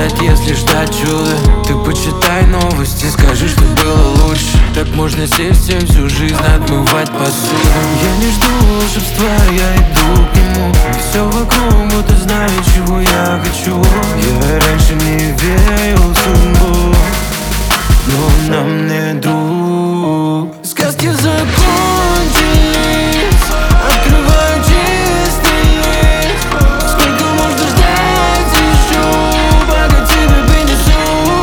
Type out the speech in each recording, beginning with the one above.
ждать, если ждать чуда? Ты почитай новости, скажи, что было лучше. Так можно сесть всем всю жизнь отмывать посуду. Я не жду волшебства, я иду к нему. Все вокруг будто знает, чего я хочу. Я раньше не верил в судьбу, но он нам не друг. Сказки закончились, открываю чистый лист. Сколько можно ждать еще, пока тебя принесут?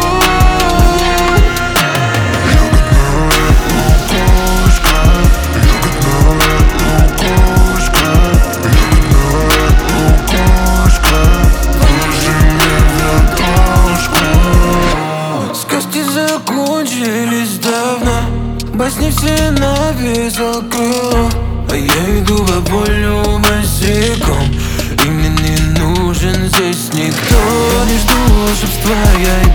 Сказки закончились давно, басни все на весь крыло. А я иду по полю босиком, и мне не нужен здесь никто. Я не жду волшебства, я